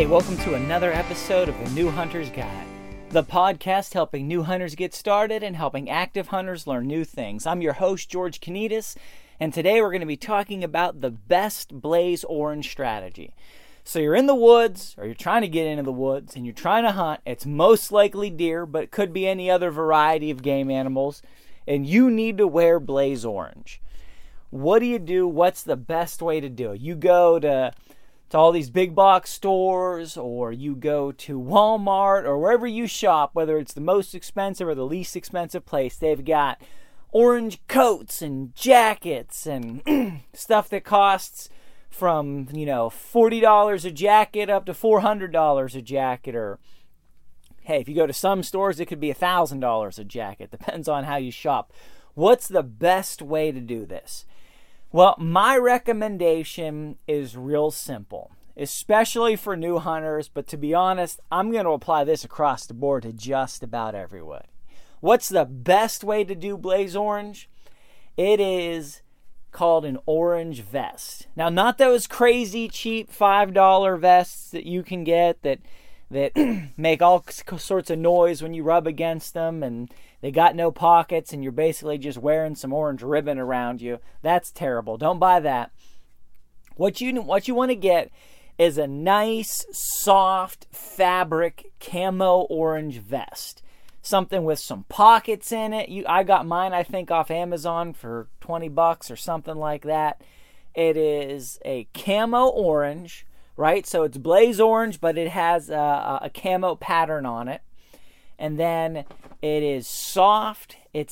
welcome to another episode of The New Hunter's Guide, the podcast helping new hunters get started and helping active hunters learn new things. I'm your host, George Kanitas, and today we're going to be talking about the best blaze orange strategy. So you're in the woods, or you're trying to get into the woods, and you're trying to hunt. It's most likely deer, but it could be any other variety of game animals, and you need to wear blaze orange. What do you do? What's the best way to do it? You go to all these big box stores, or you go to Walmart, or wherever you shop, whether it's the most expensive or the least expensive place. They've got orange coats and jackets and stuff that costs from, $40 a jacket up to $400 a jacket. Or, hey, if you go to some stores, it could be $1,000 a jacket. Depends on how you shop. What's the best way to do this? Well, my recommendation is real simple, especially for new hunters, but to be honest, I'm going to apply this across the board to just about everyone. What's the best way to do blaze orange? It is called an orange vest. Now, not those crazy cheap $5 vests that you can get that make all sorts of noise when you rub against them, and they got no pockets, and you're basically just wearing some orange ribbon around you. That's terrible. Don't buy that. What you want to get is a nice, soft fabric camo orange vest. Something with some pockets in it. I got mine, I think, off Amazon for $20 or something like that. It is a camo orange, right? So it's blaze orange, but it has a camo pattern on it. And then it is soft. It's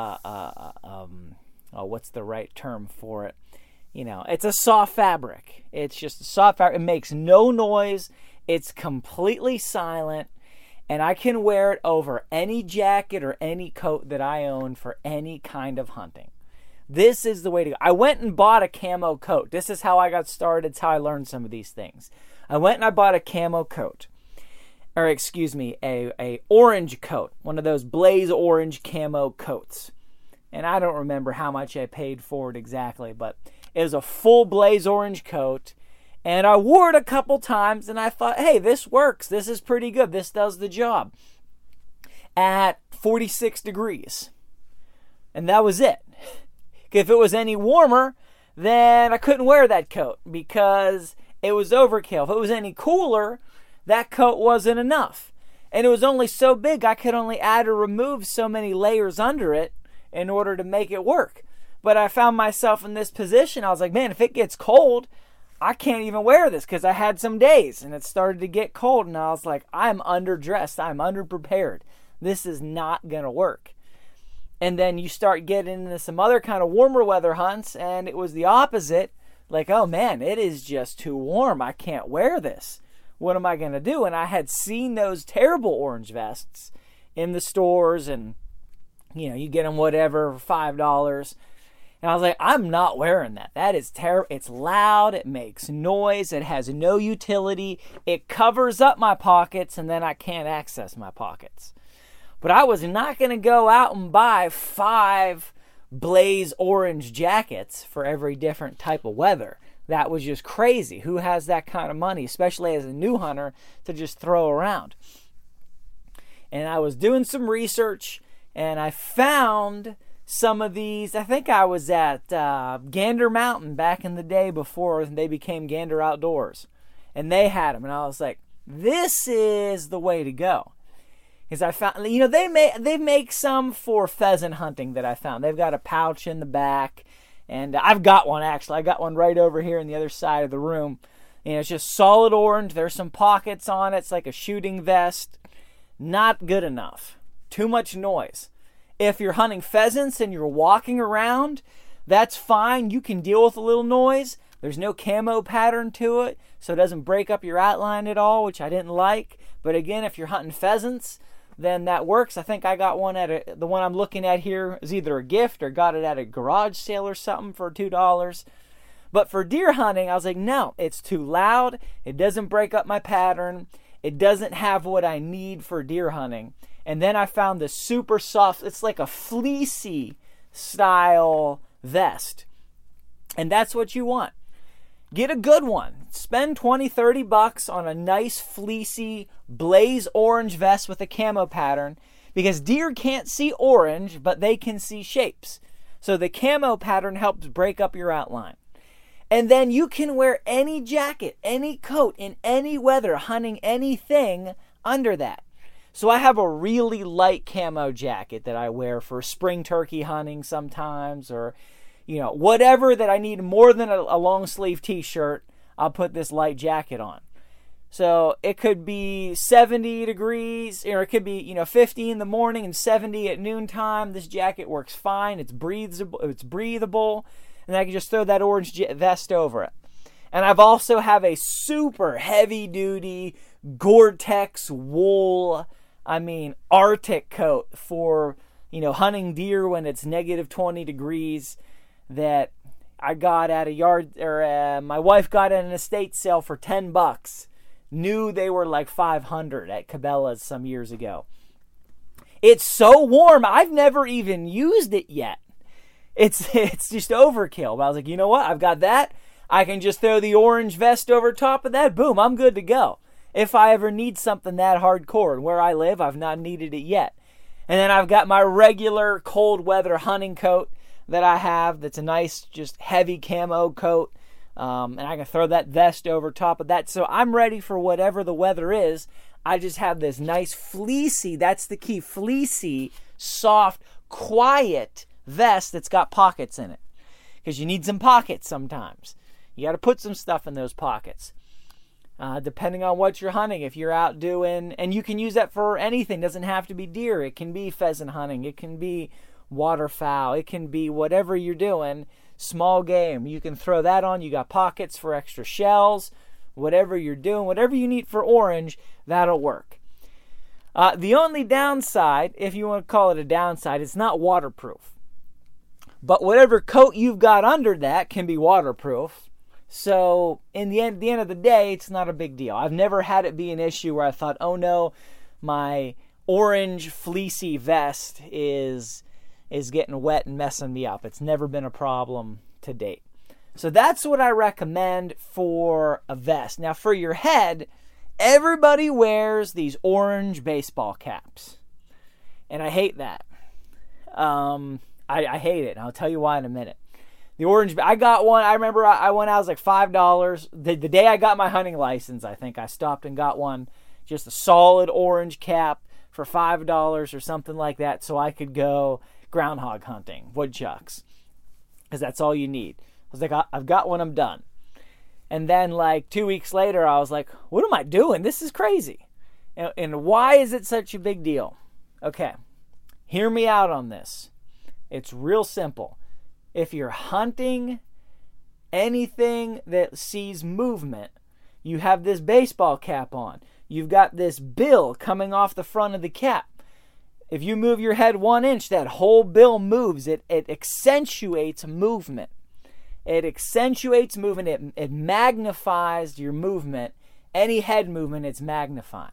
what's the right term for it? It's a soft fabric. It's just a soft fabric. It makes no noise. It's completely silent. And I can wear it over any jacket or any coat that I own for any kind of hunting. This is the way to go. I went and bought a camo coat. This is how I got started. It's how I learned some of these things. I went and I bought a camo coat. A orange coat. One of those blaze orange camo coats. And I don't remember how much I paid for it exactly, but it was a full blaze orange coat. And I wore it a couple times, and I thought, hey, this works. This is pretty good. This does the job. At 46 degrees. And that was it. If it was any warmer, then I couldn't wear that coat because it was overkill. If it was any cooler, that coat wasn't enough. And it was only so big, I could only add or remove so many layers under it in order to make it work. But I found myself in this position. I was like, man, if it gets cold, I can't even wear this, because I had some days and it started to get cold, and I was like, I'm underdressed, I'm underprepared. This is not going to work. And then you start getting into some other kind of warmer weather hunts, and it was the opposite. Like, oh man, it is just too warm. I can't wear this. What am I going to do? And I had seen those terrible orange vests in the stores, and you get them whatever for $5. And I was like, I'm not wearing that. That is terrible. It's loud. It makes noise. It has no utility. It covers up my pockets, and then I can't access my pockets. But I was not going to go out and buy 5 blaze orange jackets for every different type of weather. That was just crazy. Who has that kind of money, especially as a new hunter, to just throw around? And I was doing some research, and I found some of these. I think I was at Gander Mountain back in the day before they became Gander Outdoors, and they had them, and I was like, this is the way to go. Because I found, they make some for pheasant hunting that I found. They've got a pouch in the back, and I've got one actually. I got one right over here on the other side of the room. It's just solid orange. There's some pockets on it. It's like a shooting vest. Not good enough. Too much noise. If you're hunting pheasants and you're walking around, that's fine. You can deal with a little noise. There's no camo pattern to it, so it doesn't break up your outline at all, which I didn't like. But again, if you're hunting pheasants, then that works. I think I got one the one I'm looking at here is either a gift or got it at a garage sale or something for $2. But for deer hunting, I was like, no, it's too loud. It doesn't break up my pattern. It doesn't have what I need for deer hunting. And then I found this super soft, it's like a fleecy style vest. And that's what you want. get a good one. Spend 20, 30 bucks on a nice fleecy blaze orange vest with a camo pattern, because deer can't see orange, but they can see shapes. So the camo pattern helps break up your outline. And then you can wear any jacket, any coat, in any weather, hunting anything under that. So I have a really light camo jacket that I wear for spring turkey hunting sometimes, or, whatever that I need more than a long sleeve t-shirt, I'll put this light jacket on. So it could be 70 degrees, or it could be, 50 in the morning and 70 at noontime. This jacket works fine. It's breathable. And I can just throw that orange vest over it. And I've also have a super heavy duty Gore-Tex wool, Arctic coat for, hunting deer when it's negative 20 degrees, that I got at a yard, or my wife got at an estate sale for $10. Knew they were like $500 at Cabela's some years ago. It's so warm, I've never even used it yet. It's just overkill. But I was like, you know what? I've got that. I can just throw the orange vest over top of that. Boom, I'm good to go. If I ever need something that hardcore, and where I live, I've not needed it yet. And then I've got my regular cold weather hunting coat that I have. That's a nice, just heavy camo coat. And I can throw that vest over top of that. So I'm ready for whatever the weather is. I just have this nice fleecy, that's the key, fleecy, soft, quiet vest that's got pockets in it, because you need some pockets sometimes. You got to put some stuff in those pockets, depending on what you're hunting. If you're out doing, and you can use that for anything, it doesn't have to be deer, it can be pheasant hunting, it can be waterfowl, it can be whatever you're doing, small game, you can throw that on. You got pockets for extra shells, whatever you're doing, whatever you need for orange, that'll work. The only downside, if you want to call it a downside, it's not waterproof. But whatever coat you've got under that can be waterproof. So at the end of the day, it's not a big deal. I've never had it be an issue where I thought, oh no, my orange fleecy vest is getting wet and messing me up. It's never been a problem to date. So that's what I recommend for a vest. Now for your head, everybody wears these orange baseball caps. And I hate that. I hate it, and I'll tell you why in a minute. The orange, I got one. I remember I went out, it was like $5. The day I got my hunting license, I think I stopped and got one, just a solid orange cap for $5 or something like that, so I could go groundhog hunting, woodchucks, because that's all you need. I was like, I've got one, I'm done. And then like 2 weeks later, I was like, what am I doing? This is crazy. And why is it such a big deal? Okay, hear me out on this. It's real simple. If you're hunting anything that sees movement, you have this baseball cap on. You've got this bill coming off the front of the cap. If you move your head 1 inch, that whole bill moves. It accentuates movement. It accentuates movement. It magnifies your movement. Any head movement, it's magnified.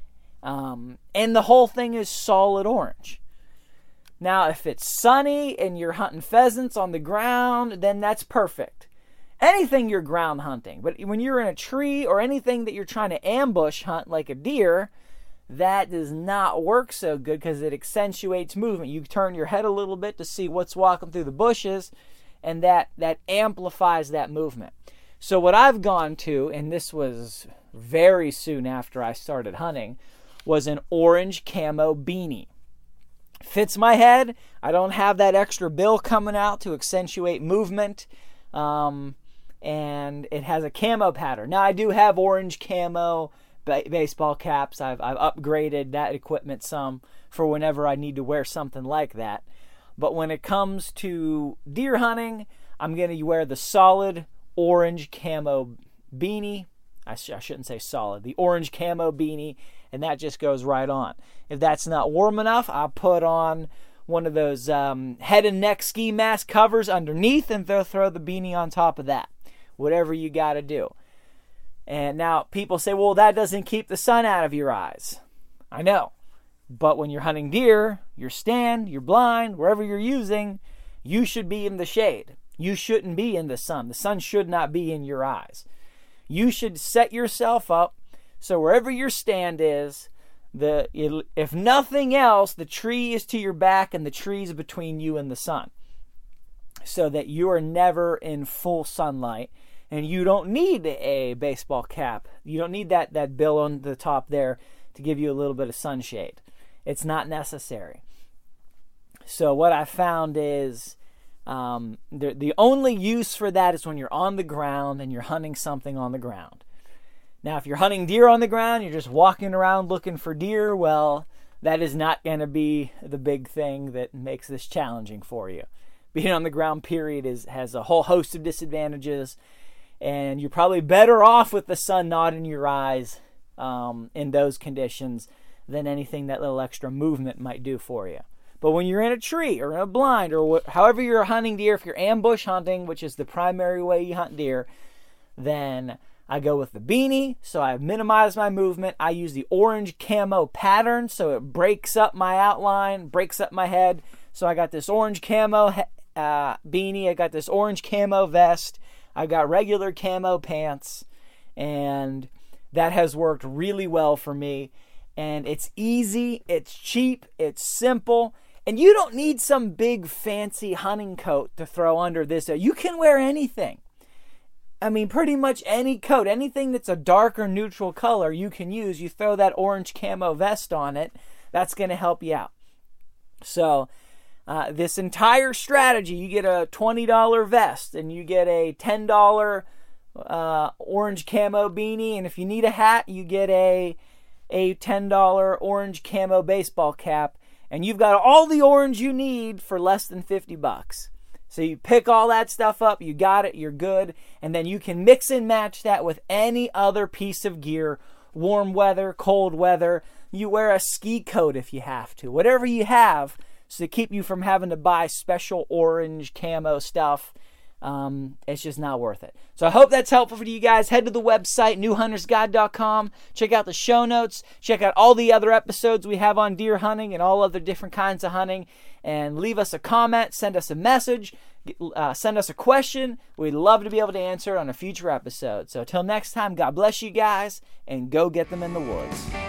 And the whole thing is solid orange. Now, if it's sunny and you're hunting pheasants on the ground, then that's perfect. Anything you're ground hunting. But when you're in a tree or anything that you're trying to ambush hunt like a deer, that does not work so good because it accentuates movement. You turn your head a little bit to see what's walking through the bushes, and that amplifies that movement. So what I've gone to, and this was very soon after I started hunting, was an orange camo beanie. Fits my head. I don't have that extra bill coming out to accentuate movement. And it has a camo pattern. Now I do have orange camo baseball caps. I've upgraded that equipment some for whenever I need to wear something like that. But when it comes to deer hunting, I'm going to wear the solid orange camo beanie. I shouldn't say solid. The orange camo beanie, and that just goes right on. If that's not warm enough, I'll put on one of those head and neck ski mask covers underneath and throw the beanie on top of that. Whatever you got to do. And now people say, well, that doesn't keep the sun out of your eyes. I know. But when you're hunting deer, your stand, your blind, wherever you're using, you should be in the shade. You shouldn't be in the sun. The sun should not be in your eyes. You should set yourself up so wherever your stand is, if nothing else, the tree is to your back and the tree is between you and the sun, so that you are never in full sunlight. And you don't need a baseball cap. You don't need that bill on the top there to give you a little bit of sunshade. It's not necessary. So what I found is the only use for that is when you're on the ground and you're hunting something on the ground. Now, if you're hunting deer on the ground, you're just walking around looking for deer, well, that is not going to be the big thing that makes this challenging for you. Being on the ground, period, has a whole host of disadvantages, and you're probably better off with the sun not in your eyes in those conditions than anything that little extra movement might do for you. But when you're in a tree or in a blind or however you're hunting deer, if you're ambush hunting, which is the primary way you hunt deer, then I go with the beanie, so I minimize my movement. I use the orange camo pattern, so it breaks up my outline, breaks up my head. So I got this orange camo beanie, I got this orange camo vest, I got regular camo pants, and that has worked really well for me. And it's easy, it's cheap, it's simple, and you don't need some big fancy hunting coat to throw under this. You can wear anything. I mean, pretty much any coat, anything that's a dark or neutral color you can use. You throw that orange camo vest on it, that's going to help you out. So this entire strategy, you get a $20 vest and you get a $10 orange camo beanie, and if you need a hat, you get a $10 orange camo baseball cap, and you've got all the orange you need for less than $50. So you pick all that stuff up, you got it, you're good, and then you can mix and match that with any other piece of gear, warm weather, cold weather. You wear a ski coat if you have to, whatever you have, so to keep you from having to buy special orange camo stuff. It's just not worth it. So I hope that's helpful for you guys. Head to the website, newhuntersguide.com. Check out the show notes. Check out all the other episodes we have on deer hunting and all other different kinds of hunting. And leave us a comment, send us a message, send us a question. We'd love to be able to answer it on a future episode. So until next time, God bless you guys, and go get them in the woods.